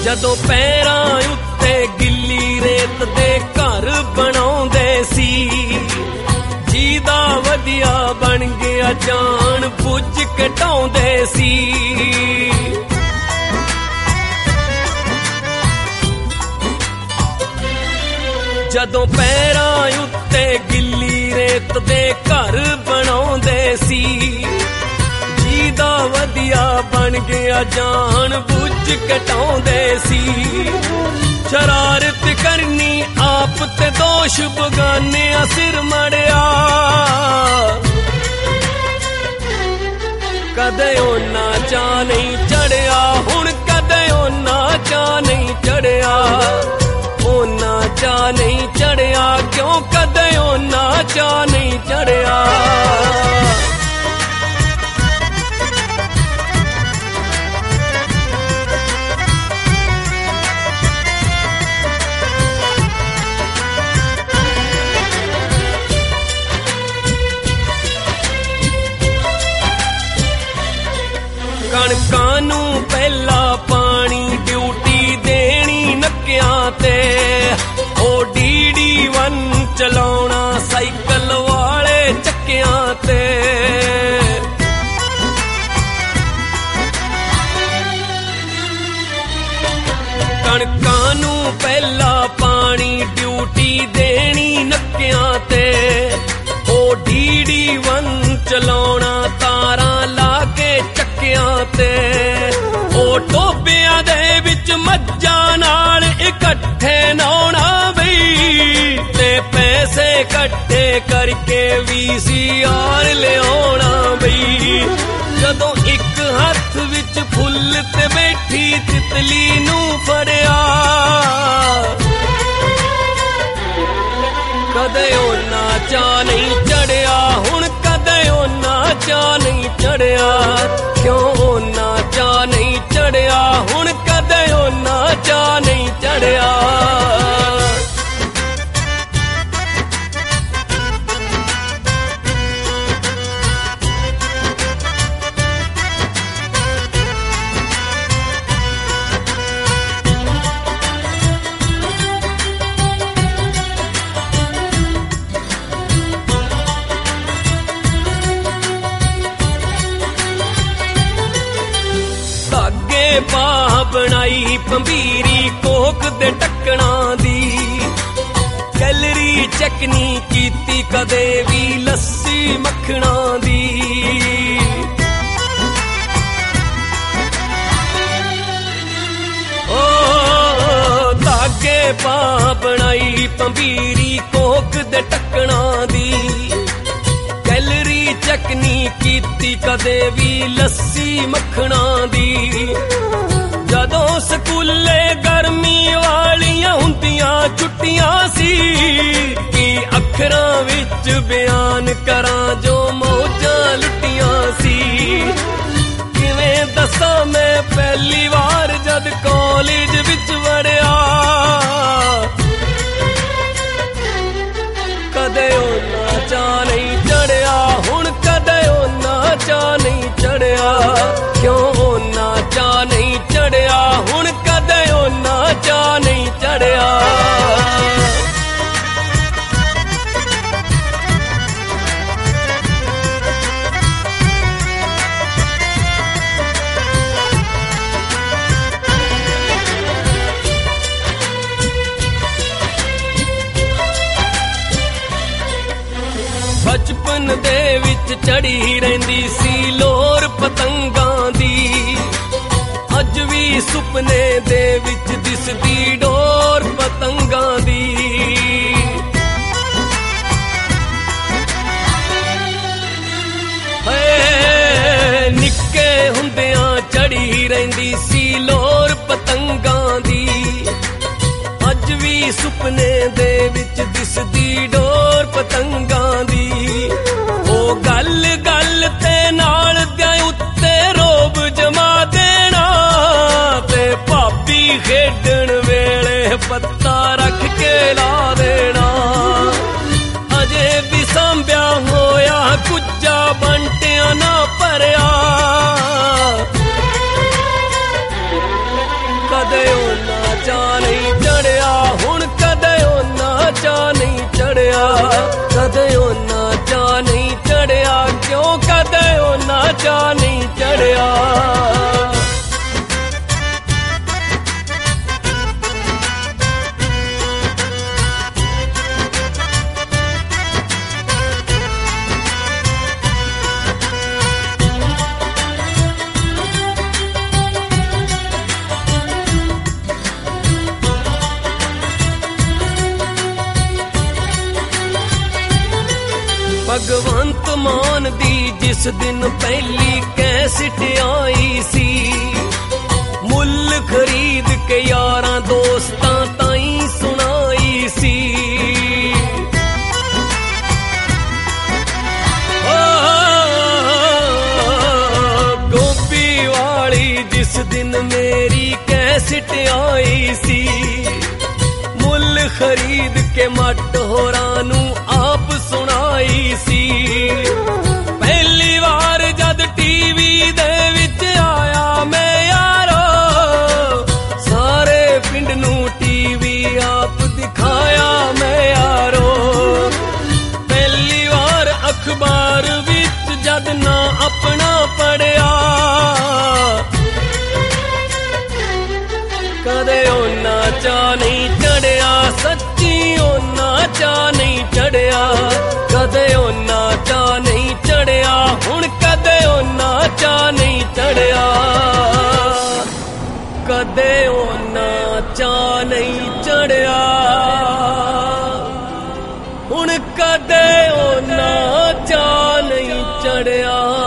ਜਦੋਂ ਪੈਰਾਂ ਉੱਤੇ ਗਿੱਲੀ ਰੇਤ ਦੇ ਘਰ ਬਣਾਉਂਦੇ ਸੀ, ਜੀਦਾ ਵਧੀਆ ਬਣ ਗਿਆ ਜਾਣ ਬੁੱਝ ਕੇ ਢਾਉਂਦੇ ਸੀ। ਜਦੋਂ ਪੈਰਾਂ ਉੱਤੇ ਗਿੱਲੀ ਰੇਤ ਦੇ ਘਰ ਬਣਾਉਂਦੇ ਸੀ, ਜੀਦਾ ਵਧੀਆ ਬਣ ਗਿਆ ਜਾਣ ਬੁੱਝ ਕੇ ਢਾਉਂਦੇ ਸੀ। ਸ਼ਰਾਰਤ ਕਰਨੀ ਆਪ ਤੇ ਦੋਸ਼ ਬਗਾਨਿਆਂ ਸਿਰ ਮੜਿਆ, ਕਦੇ ਉਹਨਾਂ ਚਾਅ ਨਹੀਂ ਚੜਿਆ, ਹੁਣ ਕਦੇ ਉਹਨਾਂ ਚਾਅ ਨਹੀਂ ਚੜਿਆ। ਉਹਨਾਂ ਚਾਅ ਨਹੀਂ ਚੜਿਆ ਕਿਉਂ ਕਦੇ ਉਹਨਾਂ ਚਾਅ ਨਹੀਂ ਚੜਿਆ। ਕਣਕਾਂ ਨੂੰ ਪਹਿਲਾਂ ਪਾਣੀ ਡਿਊਟੀ ਦੇਣੀ ਨੱਕਿਆਂ ਤੇ, ਉਹ DD1 ਚਲਾਉਣਾ ਸਾਈਕਲ ਵਾਲੇ ਚੱਕਿਆਂ ਤੇ। ਕਣਕਾਂ ਨੂੰ ਪਹਿਲਾਂ ਪਾਣੀ ਡਿਊਟੀ ਦੇਣੀ ਨੱਕਿਆਂ ਤੇ, ਉਹ DD1 ਚਲਾਉਣਾ ਤਾਰਾਂ ਲਾ ਕੇ ਚੱਕਿਆਂ ਤੇ। ਉਹ ਟੋਬਿਆਂ ਦੇ ਵਿੱਚ ਮੱਝਾਂ ਨਾਲ ਇਕੱਠੇ ਨਹਾਉਣਾ ਬਈ, ਤੇ ਪੈਸੇ ਇਕੱਠੇ ਕਰਕੇ VCR ਲਿਆਉਣਾ ਬਈ। ਜਦੋਂ ਇੱਕ ਹੱਥ ਵਿੱਚ ਫੁੱਲ ਤੇ ਬੈਠੀ ਤਿਤਲੀ ਨੂੰ ਫੜਿਆ, ਕਦੇ ਉਹਨਾਂ ਚਾਅ ਨਹੀਂ ਚੜਿਆ, ਹੁਣ ਕਦੇ ਉਹਨਾਂ ਚਾਅ ਨਹੀਂ ਚੜਿਆ। ਕਿਉਂ ਉਹਨਾਂ ਚਾਅ ਨਹੀਂ ਚੜਿਆ, ਹੁਣ ਕਦੇ ਉਹਨਾਂ ਚਾਅ ਨਹੀਂ ਚੜਿਆ। ਬਾਹ ਬਣਾਈ ਪੰਬੀਰੀ ਕੋਕ ਦੇ ਢੱਕਣਾਂ ਦੀ, ਕੈਲਰੀ ਚੈੱਕ ਨਹੀਂ ਕੀਤੀ ਕਦੇ ਵੀ ਲੱਸੀ ਮੱਖਣਾਂ ਦੀ। ਓ ਧਾਗੇ ਬਾਹ ਬਣਾਈ ਪੰਬੀਰੀ ਕੋਕ ਦੇ ਢੱਕਣਾਂ ਦੀ, ਕੈਲਰੀ ਚੈੱਕ ਨਹੀਂ ਕੀਤੀ ਕਦੇ ਵੀ ਲੱਸੀ ਮੱਖਣਾਂ ਦੀ। ਜਦੋਂ ਸਕੂਲੇ ਗਰਮੀ ਵਾਲੀਆਂ ਹੁੰਦੀਆਂ ਛੁੱਟੀਆਂ ਸੀ, ਕੀ ਅੱਖਰਾਂ ਵਿੱਚ ਬਿਆਨ ਕਰਾਂ ਜੋ ਮੌਜਾਂ ਲੁੱਟੀਆਂ ਸੀ। ਕਿਵੇਂ ਦੱਸਾਂ ਮੈਂ ਪਹਿਲੀ ਵਾਰ ਜਦ ਕਾਲਜ ਵਿੱਚ ਵੜਿਆ, ਕਦੇ ਉਹਨਾਂ ਚਾਅ ਨਹੀਂ ਚੜਿਆ, ਹੁਣ ਕਦੇ ਉਹਨਾਂ ਚਾਅ ਨਹੀਂ ਚੜਿਆ। ਕਿਉਂ ਉਹਨਾਂ ਚਾਅ ਨਹੀਂ ਚੜਿਆ, ਹੁਣ ਕਦੇ ਉਹਨਾਂ ਚਾਅ ਨਹੀਂ ਚੜਿਆ। ਬਚਪਨ ਦੇ ਵਿੱਚ ਚੜੀ ਰਹਿੰਦੀ ਸੀ ਲੋਰ ਪਤੰਗਾਂ ਦੀ, ਅੱਜ ਵੀ ਸੁਪਨੇ ਦੇ ਵਿੱਚ ਦਿਸਦੀ ਡੋਰ ਪਤੰਗਾਂ ਦੀ। ਹਏ ਨਿੱਕੇ ਹੁੰਦਿਆਂ ਚੜੀ ਰਹਿੰਦੀ ਸੀ ਲੋਰ ਪਤੰਗਾਂ ਦੀ, ਅੱਜ ਵੀ ਸੁਪਨੇ ਦੇ ਵਿੱਚ ਦਿਸਦੀ ਡੋਰ ਪਤੰਗਾਂ ਦੀ। ਉਹ ਗੱਲ ਗੱਲ ਤੇ ਨਾਲ ਦੇ ਉੱਤੇ ਰੋਬ ਜਮਾ ਦੇਣਾ, ਤੇ ਭਾਬੀ ਖੇਡਣ ਵੇਲੇ ਪੱਤਾ ਰੱਖ ਕੇ ਲਾ ਦੇਣਾ। ਅਜੇ ਵੀ ਸਾਂਭਿਆ ਹੋਇਆ ਕੁੱਜਾ ਬੰਟਿਆਂ ਨਾ ਭਰਿਆ, ਕਦੇ ਚਾ ਨਹੀਂ ਚੜਿਆ। ਭਗਵੰਤ ਮਾਨ ਦੀ ਜਿਸ ਦਿਨ ਪਹਿਲੀ ਕੈਸਟ ਆਈ ਸੀ, ਮੁੱਲ ਖਰੀਦ ਕੇ ਯਾਰਾਂ ਦੋਸਤਾਂ ਤਾਈਂ ਸੁਣਾਈ ਸੀ। ਗੋਪੀ ਵਾਲੀ ਜਿਸ ਦਿਨ ਮੇਰੀ ਕੈਸਟ ਆਈ ਸੀ, ਮੁੱਲ ਖਰੀਦ ਕੇ ਮੱਟ ਹੋਰਾਂ ਨੂੰ ਆਪ ਸੁਣਾਈ ਸੀ। ਪਹਿਲੀ ਵਾਰ ਜਦ ਟੀਵੀ ਦੇ ਵਿੱਚ ਆਇਆ ਮੈਂ ਯਾਰੋ, ਸਾਰੇ ਪਿੰਡ ਨੂੰ ਟੀਵੀ ਆਪ ਦਿਖਾਇਆ ਮੈਂ ਯਾਰੋ। ਪਹਿਲੀ ਵਾਰ ਅਖਬਾਰ ਵਿੱਚ ਜਦ ਨਾ ਆਪਣਾ ਪੜਿਆ, ਕਦੇ ਉਹਨਾਂ ਚਾ ਨਹੀਂ ਚੜਿਆ, ਸੱਚੀ ਉਹਨਾਂ ਚਾ ਨਹੀਂ ਚੜਿਆ। ਕਦੇ ਉਹਨਾਂ ਚਾ ਨਹੀਂ ਚੜਿਆ, ਹੁਣ ਕਦੇ ਉਹਨਾਂ ਚਾ ਨਹੀਂ ਚੜਿਆ। ਕਦੇ ਉਹਨਾਂ ਚਾ ਨਹੀਂ ਚੜਿਆ, ਹੁਣ ਕਦੇ ਉਹਨਾਂ ਚਾ ਨਹੀਂ ਚੜਿਆ।